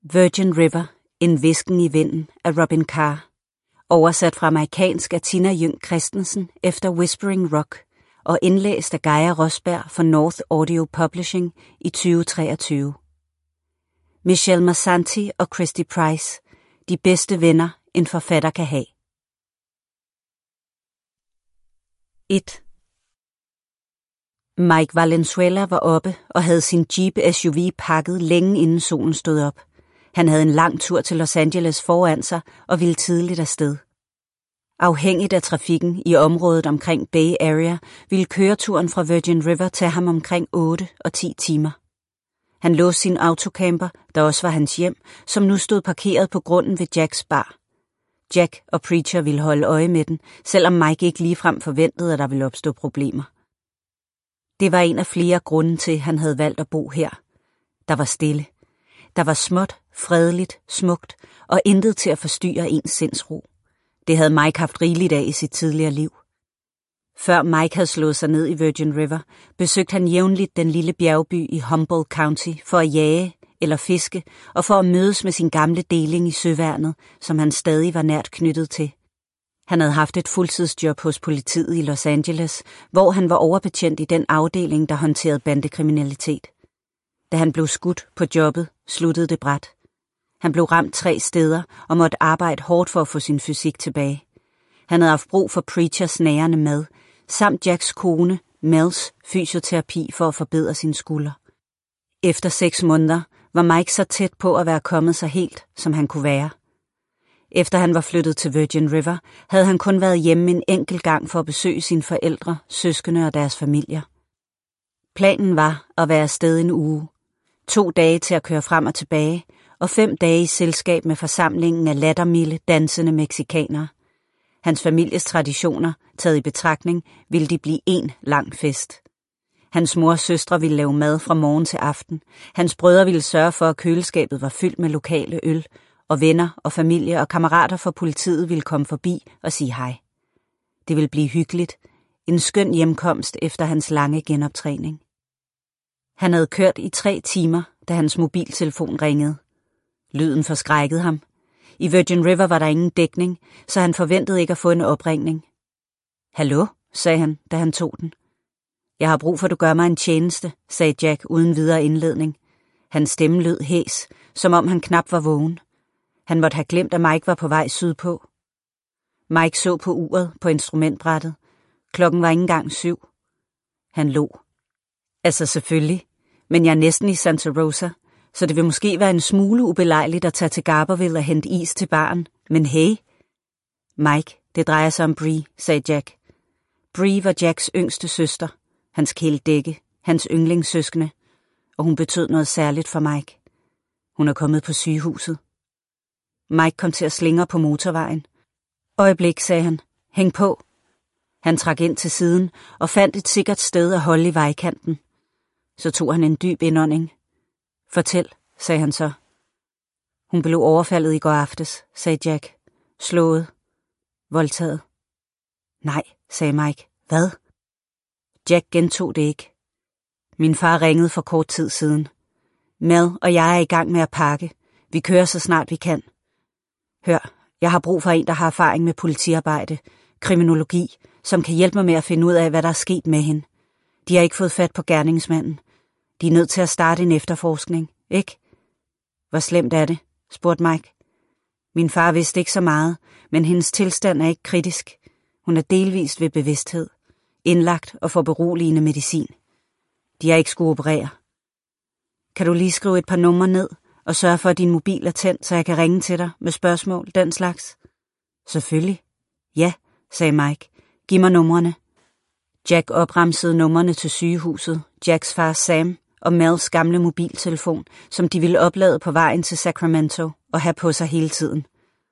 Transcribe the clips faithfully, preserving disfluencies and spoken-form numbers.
Virgin River, en hvisken i vinden af Robin Carr. Oversat fra amerikansk af Tina Jøng Christensen efter Whispering Rock og indlæst af Geir Rosberg for North Audio Publishing i tyve treogtyve. Michelle Masanti og Christy Price, de bedste venner en forfatter kan have. et. Mike Valenzuela var oppe og havde sin Jeep S U V pakket længe inden solen stod op. Han havde en lang tur til Los Angeles foran sig og ville tidligt afsted. Afhængigt af trafikken i området omkring Bay Area ville køreturen fra Virgin River tage ham omkring otte og ti timer. Han låste sin autocamper, der også var hans hjem, som nu stod parkeret på grunden ved Jacks bar. Jack og Preacher ville holde øje med den, selvom Mike ikke ligefrem forventede, at der ville opstå problemer. Det var en af flere grunde til, at han havde valgt at bo her. Der var stille. Der var småt, fredeligt, smukt og intet til at forstyrre ens sindsro. Det havde Mike haft rigeligt af i sit tidligere liv. Før Mike havde slået sig ned i Virgin River, besøgte han jævnligt den lille bjergby i Humboldt County for at jage eller fiske og for at mødes med sin gamle deling i søværnet, som han stadig var nært knyttet til. Han havde haft et fuldtidsjob hos politiet i Los Angeles, hvor han var overbetjent i den afdeling, der håndterede bandekriminalitet. Da han blev skudt på jobbet, sluttede det brat. Han blev ramt tre steder og måtte arbejde hårdt for at få sin fysik tilbage. Han havde haft brug for Preachers nærende mad, samt Jacks kone, Mels, fysioterapi for at forbedre sine skulder. Efter seks måneder var Mike så tæt på at være kommet så helt, som han kunne være. Efter han var flyttet til Virgin River, havde han kun været hjemme en enkelt gang for at besøge sine forældre, søskende og deres familier. Planen var at være afsted en uge. To dage til at køre frem og tilbage, og fem dage i selskab med forsamlingen af lattermilde, dansende mexikanere. Hans families traditioner, taget i betragtning, ville de blive en lang fest. Hans mor og søstre ville lave mad fra morgen til aften. Hans brødre ville sørge for, at køleskabet var fyldt med lokale øl, og venner og familie og kammerater fra politiet ville komme forbi og sige hej. Det ville blive hyggeligt. En skøn hjemkomst efter hans lange genoptræning. Han havde kørt i tre timer, da hans mobiltelefon ringede. Lyden forskrækkede ham. I Virgin River var der ingen dækning, så han forventede ikke at få en opringning. Hallo, sagde han, da han tog den. Jeg har brug for, at du gør mig en tjeneste, sagde Jack uden videre indledning. Hans stemme lød hæs, som om han knap var vågen. Han måtte have glemt, at Mike var på vej sydpå. Mike så på uret på instrumentbrættet. Klokken var ikke engang syv. Han lå. Altså selvfølgelig, men jeg er næsten i Santa Rosa, så det vil måske være en smule ubelejligt at tage til Garberville og hente is til baren. Men hey. Mike, det drejer sig om Bree, sagde Jack. Bree var Jacks yngste søster, hans kæledække, hans yndlingssøskende, og hun betød noget særligt for Mike. Hun er kommet på sygehuset. Mike kom til at slingre på motorvejen. Øjeblik, sagde han. Hæng på. Han trak ind til siden og fandt et sikkert sted at holde i vejkanten. Så tog han en dyb indånding. Fortæl, sagde han så. Hun blev overfaldet i går aftes, sagde Jack. Slået. Voldtaget. Nej, sagde Mike. Hvad? Jack gentog det ikke. Min far ringede for kort tid siden. Mel og jeg er i gang med at pakke. Vi kører så snart vi kan. Hør, jeg har brug for en, der har erfaring med politiarbejde, kriminologi, som kan hjælpe mig med at finde ud af, hvad der er sket med hende. De har ikke fået fat på gerningsmanden. De er nødt til at starte en efterforskning, ikke? Hvor slemt er det? Spurgte Mike. Min far vidste ikke så meget, men hendes tilstand er ikke kritisk. Hun er delvist ved bevidsthed, indlagt og får beroligende medicin. De har ikke skulle operere. Kan du lige skrive et par numre ned og sørge for, at din mobil er tændt, så jeg kan ringe til dig med spørgsmål, den slags? Selvfølgelig. Ja, sagde Mike. Giv mig numrene. Jack opremsede numrene til sygehuset, Jacks far Sam og Mels gamle mobiltelefon, som de ville oplade på vejen til Sacramento og have på sig hele tiden.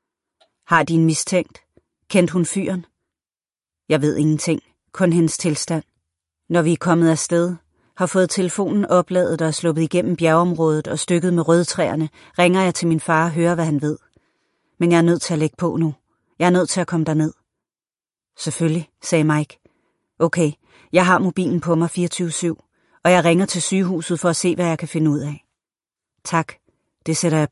Har de en mistænkt? Kendte hun fyren? Jeg ved ingenting, kun hendes tilstand. Når vi er kommet afsted, har fået telefonen opladet og er sluppet igennem bjergeområdet og stykket med rødtræerne, ringer jeg til min far og hører, hvad han ved. Men jeg er nødt til at lægge på nu. Jeg er nødt til at komme derned. Selvfølgelig, sagde Mike. Okay, jeg har mobilen på mig fireogtyve syv, og jeg ringer til sygehuset for at se, hvad jeg kan finde ud af. Tak, det sætter jeg